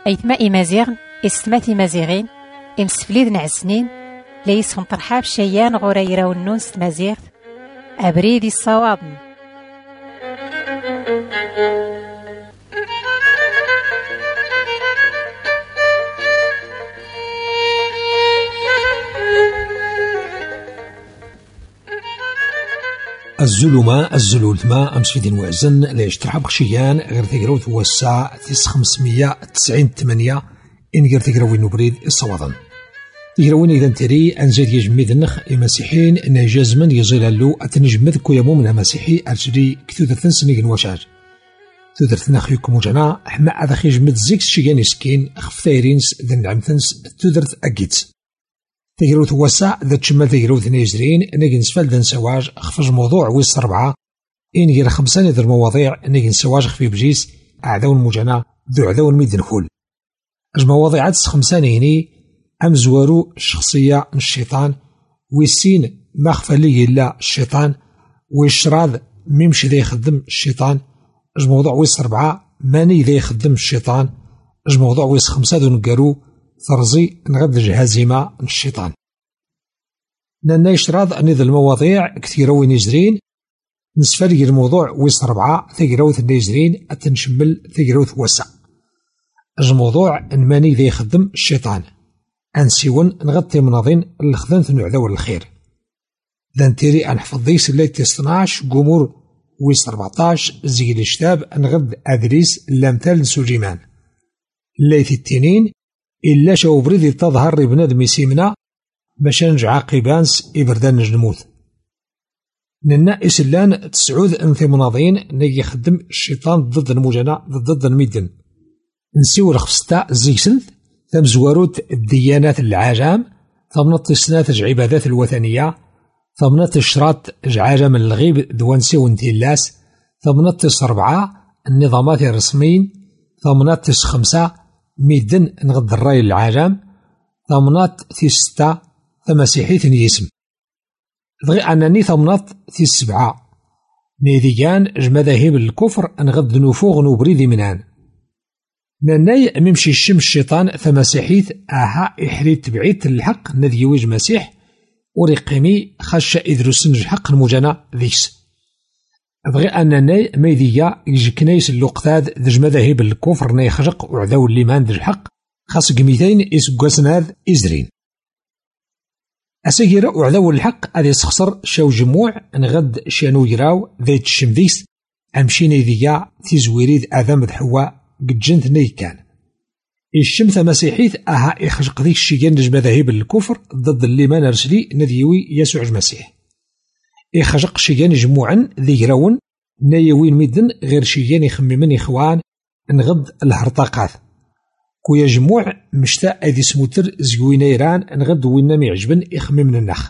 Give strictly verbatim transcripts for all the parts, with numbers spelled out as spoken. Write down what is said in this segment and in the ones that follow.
أيتما إمازيغن إستماتي مازيغين إمسفليد نعسنين ليسهم طرحاب شيان غوريرا والنونس مازيغ أبريدي الصوابن. الزلمة الزلولتما أمسفيدين وعزن لا يشترحب بخشيان غير تقروت هو الساعة تيس خمسمية تسعين تمانية إن غير تقروين نبريد الصوادن تقروين إذا تري أنزيد يجمد النخ المسيحيين أن جازمن يزيل اللو أتنجمد كويمو من مسيحي أرسلي كثودرتن سنيقن وشاج تودرتن أخيكم وجنا حما هذا خيجمد زيكس شيغان يسكين خفتايرينس ذن نعمتنس تودرت أكيدس تقروت هو الساعة ذا تشمال تقروت نيزرين نيجي نسفل ذا نسواج خفج موضوع ويس ربعة إن غير خمسان ذا المواضيع نيجي نسواج خفي بجيس أعداو المجانا ذو عداو الميد نخول أج مواضيع عدس خمسان هني أم زوارو الشخصية الشيطان ويسين ما خفى لي إلا الشيطان ويشراض ميمشي ذا يخدم الشيطان أج موضوع ويس ربعة ماني ذا يخدم الشيطان أج موضوع ويس خمسة ذو نقارو ثرزي نغد الهزيمة الشيطان لأن يشتراض أن ذا المواضيع كثيرة وين يجرين نسفرق الموضوع ويس ربعة ثقروث النيجرين أتنشمل ثقروث وسع الموضوع أن ماني ذا يخدم الشيطان أنسيون نغطي مناضين الخذن ثنو الخير ذا نتيري أنحفظ ديس اللي تصناش قمور ويس ربعتاش زي الاشتاب نغد أدريس الأمثال نسوجيمان اللي في التنين إلا شو بريدي تظهر بنادم يسيمنا باش نرجع قيبانس إبردان نجنموت ننا إسلان تسعود أنثي مناضين نيجي يخدم الشيطان ضد المجانا ضد الميدن نسيو رخصتا زيسنث ثم زواروت الديانات العجام ثمنط سنات العبادات الوثنية ثمنط الشراط العجام الغيب دوانسي وانتيلاس ثمنط سربعة النظامات الرسميين ثمنط خمسة ميدن نغد الراي العجام ثمنط في ستة ثمسيحيث يسم ضغي أنني ثمنط في السبعة نيديان جمذاهب الكفر نغد نفوغ نبريد منان نناي ممشي الشم الشيطان ثمسيحيث آها إحريت بعيد الحق نذيوج مسيح ورقمي خش إدرس نجحق المجانا ذيس أبغي أنني ميديا يجي كنايس اللقطاد ذج مذاهب الكفر نيخجق وعذاو الليمان ذج الحق خاص قميتين إسقاسن هذا إزرين أسيرا وعذاو الحق هذا يسخسر شاو جموع نغد شانو يراو ذات الشمذيس أمشي نيديا تيزويريد آدم حواء قد جنت نيكان الشمث مسيحيث أها يخجق ذيك الشيان ذج مذاهب الكفر ضد الليمان رسلي نذيوي يسوع المسيح يخجق شيان جموعا ذي راون نايوين ميدن غير شيان يخممن إخوان نغد الهرطاقات كويا جموع مشتاق أذي سموتر زيوين إيران نغد وين ما يعجبن يخممن النخ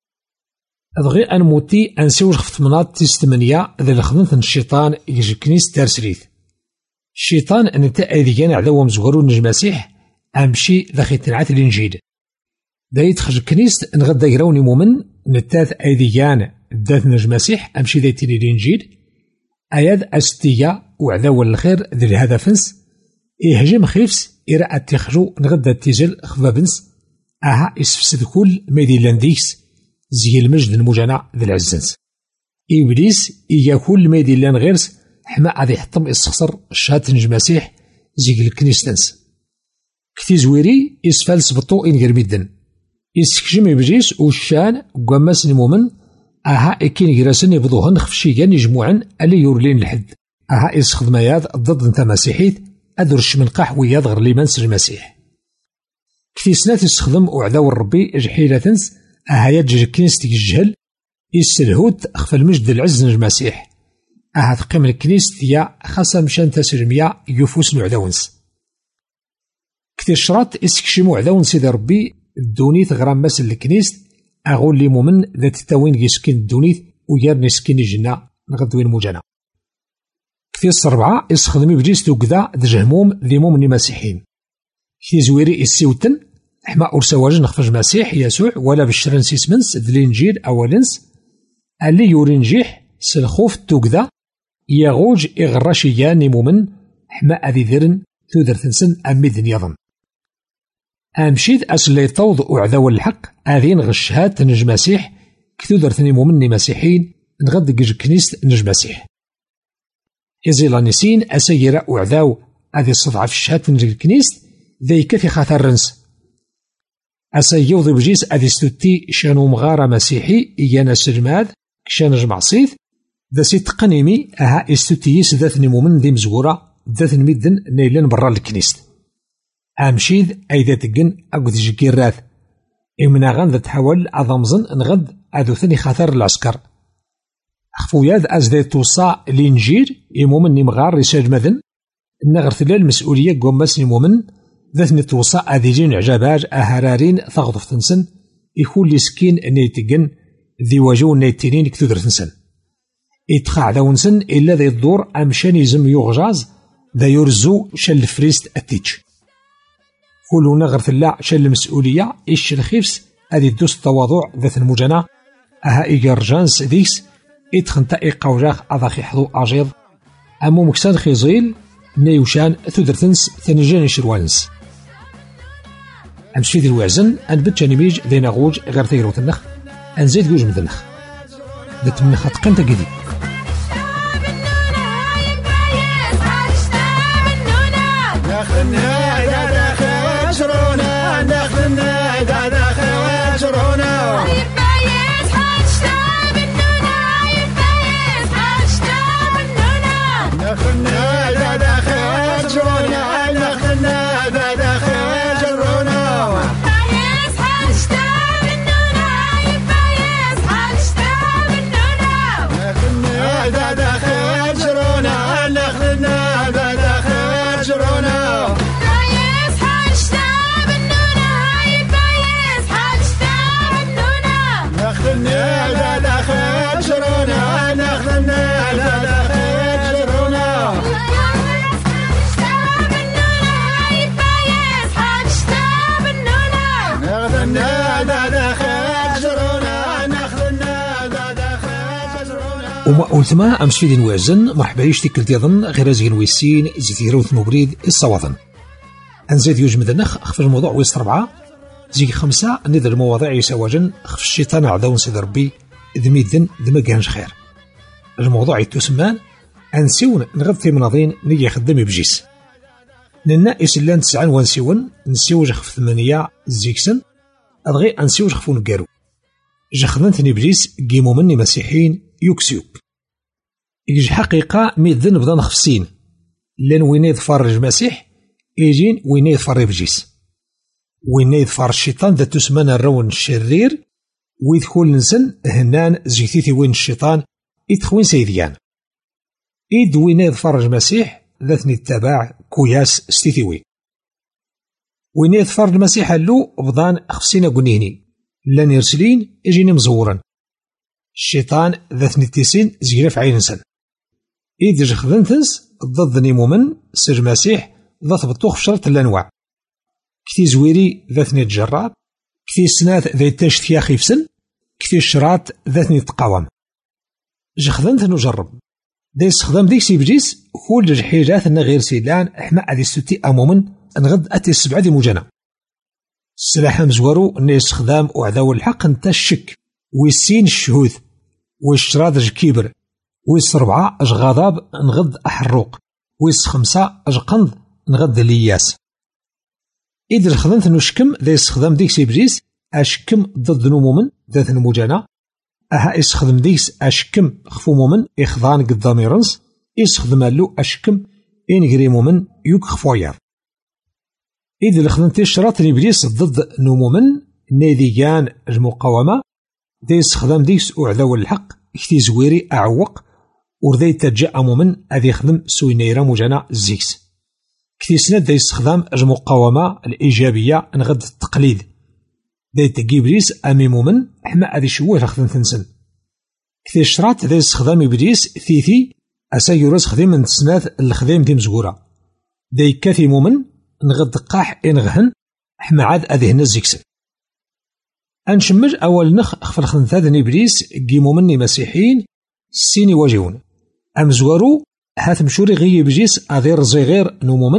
أضغي أن موتي أنسيوج خفت مناط تيستمنيا ذي الخدمة الشيطان يجي كنيس تارسريث الشيطان أن تأذيان عدوهم زغرون نجم مسيح أمشي ذا تنعات الإنجيل دايت خرج كنيس نغدا يراوني مؤمن نتاث أيديان ذات نجم مسيح أمشي ذا تيلي الإنجيل أياد أستيا وعذاو الخير ذي الهدفنس إهجم خيفس إرا أتخجو نغدا تيزل خفابنس أها إسفسد كل ميدي لانديكس زي المجد المجانا ذي العزنس إبليس إيا كل ميدي لان غيرس حما غادي يحطم يستخسر الشهادة نجم مسيح زي الكنيستنس كتي زويري إسفال سبطو إن غير ميدن يسكجم يبجيس وشان قماس المؤمن أها إكين جراسن يبضوهن خفشيان يجموعا ألي يورلين الحد أها إسخدم ياد ضد انت مسيحيت أدرش من قاح وياد غير لي منسج المسيح كتي سنات يستخدم وعداو الربي جحيلة تنس أها يجج كنيستي الجهل يسلهوت أخفى المجد العز نجم مسيح أها تقيم الكنيست يا خاصة مشان تسلميا يفوس نعداونس كتي الشراط إسكشمو عداون سيدي ربي الدونيت غرام ماس الكنيست أغول لي مؤمن ذات التاوين يسكن الدونيت ويار نسكن الجنة نغدوين مجانا كتي السربعة يستخدمي بجيس توكدا دجهموم ذي مؤمن مسيحين كتي زويري السيوتن حما أرسواج نخفج مسيح يسوع ولا بالشرن سيسمنس ذي الإنجيل أولنس اللي يورينجيح سلخوف توكدا يغوج إغراشيان مؤمن حما أذي ذرن تودر تنسن أميد يظن أمشيد أسلي طوض أعذو الحق أذين غشهات نج مسيح كتودر ثني مني مسيحين نغد جج كنيست نج مسيح إزيلا نسين أسيرا أعذو أذي الصدعة في الشهات نج الكنيست ذي كفي خاطر رنس أسيوض بجيس أذي ستوتي شانو مغارة مسيحي إيانا سلماد كشان جمعصيث ذا سيت قنيمي أها استوتيس ذات نمومن ذي مزورة ذات نميدن نيلان برا الكنيست أمشيد أي ذات جن أقد جيراث إمنا غان ذات حول أضمزن نغد أذو ثني خاطر العسكر أخفوياذ أز ذات توصى لينجير إمومن نمغار رسال مذن نغر ثلا المسؤولية قوماس نمومن ذات نتوصى أذيجين عجاباج أهرارين ثغضف تنسن يكون لسكين نيتجن ذي وجو نيتينين كتودر تنسن إتخاع ذاونسن إلا ذي الدور أمشان يزم يغجاز ذا يرزو شل فريست أتيج كلنا غرث الله شل المسؤولية إيش الخيفس أذي الدوس التواضع ذات المجنة أها إيجارجانس ذيس إتخنتا إيقاوجاخ أضاخي حضو أجيض أمو مكسان خيزيل نيوشان تودرتنس ثانيجان شروانس أمشي ذي الوعزن أنبت جانيميج ذي نغوج غير ثيروت النخ أنزيد جوج من النخ ذات من خط قنتا قدي وما أولتما أمس في دين وازن مرحبا يشتكل ديضن غير زين ويسين زيتيروث نوبريد الصواضن أنزيد يوجمد النخ أخف الموضوع ويست ربعة زيك خمسة نذر المواضيع يسواجن أخف الشيطان عداون سيد ربي ذميدن ذمجانش خير الموضوع يتسمان أنسيون نغد في مناضين نيجي خدمي بجيس لنا إسلان تسعان وانسيون نسيوج خف ثمانية زيكسن أضغي أنسيوج خفون الجارو جخدن ثني بجيس جيمو مني مسيحيين يوكسيوك يجي حقيقة ميدن بدا نخفسين لان وين يظفر المسيح يجين وين يظفر بجيس وين يظفر الشيطان ذات تسمى الرون الشرير ويدخل نسن هنان زيتيتي وين الشيطان يدخوين سيديان إيد وين يظفر المسيح ذاتني التباع كوياس ستيثيوي وين يظفر المسيح اللو بضان خفسين قنيني لان يرسلين يجيني مزورا الشيطان ذاتني التيسين زيرا في عين نسن إيد جخذن تنس ضد نيمومن سر المسيح ذات بطوخ شرط الأنواع كتي زويري ذاتني الجراب كتي سنات ذات تشتيا خيفسن كتي الشراط ذاتني التقاوم جخذن تنو جرب دا يستخدم ديك سيبجيس كل الحاجات أن غير سيلان إحنا عادي ستي أمومن نغد أتي السبعة دي مجانا السلاح مزورو أن يستخدم وعداو الحق انت الشك ويسين الشهود ويشتراد الكبر ويس ربعة أج غضب نغد أحروق ويس خمسة أج قنض نغد لياس إذا خدمت نشكم ذا يستخدم ديك سيبجيس أشكم ضد نمومن ذات المجانا أها يستخدم ديكس أشكم خفو مومن إخضان قدامي رنس يستخدم له أشكم إنجري مومن يوك خفويار إذا خدمت الشراط الإبليس ضد نمومن ناديان المقاومة ذا يستخدم ديكس أعذو الحق كتي زويري أعوق ورذا يتجأ مومن أذي يخدم سوينيرا مجانا زيكس كتي سند ذا يستخدم المقاومة الإيجابية نغد التقليد ذا يتجي إبليس أمي مومن حما أذي شوه خدم تنسن كتي الشراط ذا يستخدم إبليس ثيثي أسا يورس خديم من تسنات الخديم دي مزورة ذا يكاثي مومن نغد قاح إنغهن حما عاد أذي هنا زيكسن أنشمج أول نخ أخفر خنثاد إبليس جيمو مني مسيحيين سيني واجهون أمزورو هاث مشوري غي بجيس أذير زغير نمومن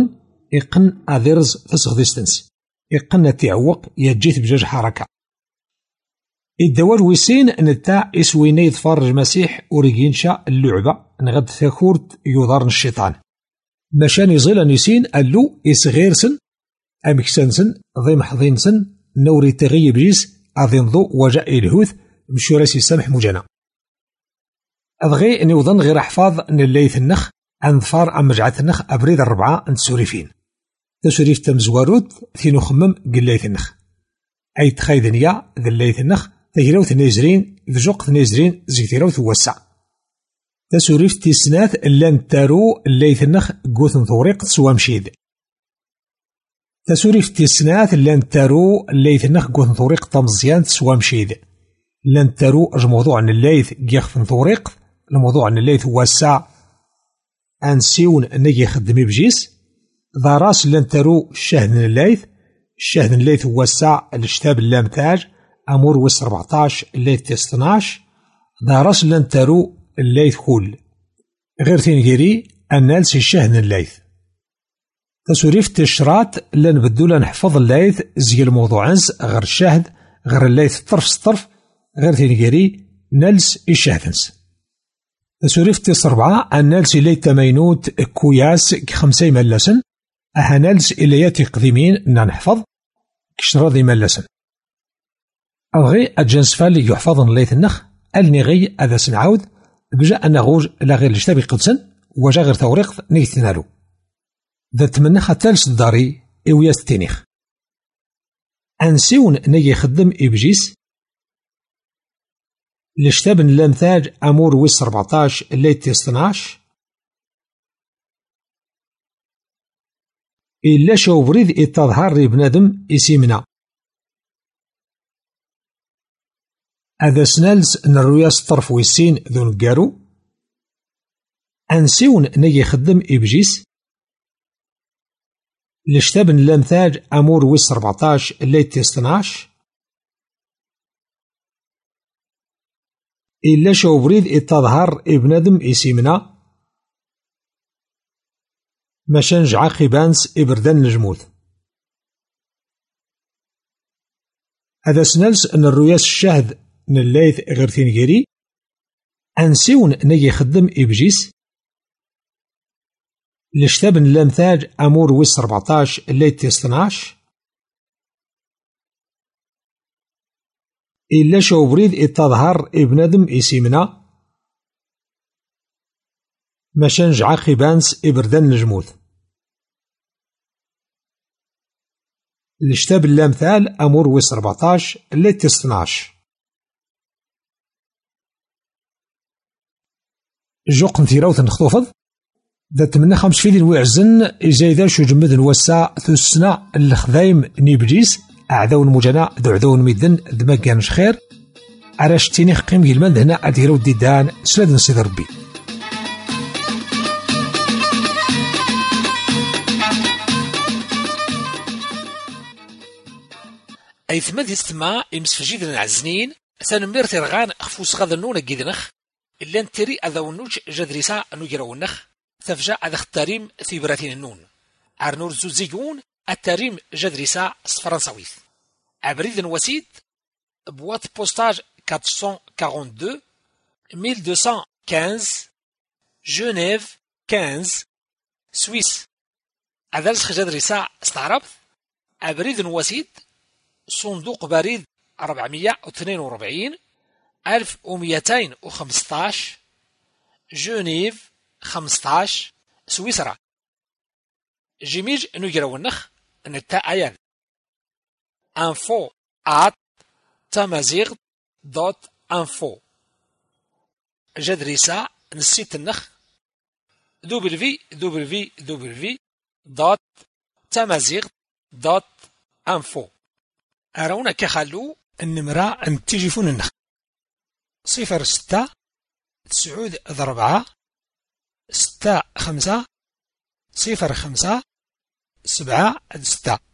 يقن أذيرز تسغديستنس يقن تعوق يجيت بجوج حركة. الدوال ويسين نتا إسويني يتفرج مسيح وريجينشا اللعبة نغد ثاكورت يضارن الشيطان مشان يزيل نيسين ألو إسغيرسن أمكسنسن ضي محضينسن نوري تغيب جيس أذنضو وجاء الهوث مشوراسي سامح مجانا أبغي أني وظن غير أحفاظ أن الليث النخ أنظفار أم مجعة النخ أبريد الربعة نتسوريفين تسوريف تمزواروت ثينو خمم قليث النخ أي تخايدنيا ذا الليث النخ تجروث نيزرين ذجوق نيزرين زيتيروث وسع تسوريف تيسنات اللان تارو الليث النخ قوثن ثوريق سوا مشيد تسوريف تيسنات اللان تارو الليث النخ قوثن ثوريق تمزيان سوا مشيد لان تارو أج موضوع عن الليث قيخفن ثوريق الموضوع عن الليث وسع أنسيون نجي خدمي بجيس ذا راس لان تارو الشهد الليث الشهد الليث وسع الاشتاب اللامتاج أمور وس أربعتاش الليث تستناش ذا راس لان تارو الليث كل غير تنجري النالس الشهد الليث تسوريف تشرات لان بدو نحفظ الليث زي الموضوع عنس غير الشهد غير الليث طرف سطرف غير تنجري نالس الشهدنس تسوريف تيس ربعة النالس اللي تمينوت كوياس كخمسي ملسن أها نالس اللياتي قديمين نحفظ كشراضي ملسن أغي الجنس فالي يحفظن الليث النخ النغي أذا سنعود بجا أن غوج لا غير الاشتابي قدسن وجا غير توريق نيثنالو ذات منخ تالس الداري إوياس تينيخ أنسيون نيجي خدم إبجيس الاشتاب اللامثاج أمور ويس أربعتاش اللي تيستناش إلا شو بريد التظهر بنادم إسيمنا هذا سنالز نروياس طرف ويسين ذو نقارو أنسيون نيجي خدم إبجيس الاشتاب اللامثاج أمور ويس أربعتاش اللي تيستناش إلا شو بريد التظهر ابنادم إسيمنا مشانج عاقبانس إبردان نجموث هذا سنالس أن الرؤياس الشهد نلايث غير تنجري أنسيون نيجي خدم إبجيس الاشتاب اللامثاج أمور ويس أربعتاش اللي تيستناش إلا شو بريد التظهر ابنادم إسيمنا مشانج عاقبانس إبردان نجموث الاشتاب اللامثال أمور ويس أربعتاش اللي تيستناش جوق نثيراوث نخطوفض ذات منا خمس فيدين ويعزن إزايدا شو جمد نوسع ثسنا الخذايم نيبجيس أعداو المجانا دعداو الميدن دما كانش خير عراش تينيخ قيم جلمان هنا أديرو الديدان سلاد نسيد ربي أي ثماد يستمع إمسفجيد العزنين ثانمير ترغان خفوس غاذا النون جيدنخ إلا نتري أذا ونوج جدريسا نجرا النخ تفجأ أذا اختاريم ثيبراتين النون عرنور زوزيجون التاريم جدريسا فرنساويث أبريد وسيد بوات بوستاج أربعمائة واثنين وأربعين ألف اثنين خمسة جنيف خمسة سويس أذلسخ جدريسا استعرب أبريد وسيد صندوق بريد أربعمائة واثنين وأربعين ألف ومئتين وخمسة عشر جنيف خمسة عشر سويسرا جيميج نجرا النخ نتا أيان info at تمازيغ دوت info جدريسا نسيت النخ دبليو دبليو دبليو دوت تمازيغ دوت info أرونا كخلو النمرة نتيجفون النخ صفر ستة تسعود ضربعة ستة خمسة صفر خمسة سبعة ستة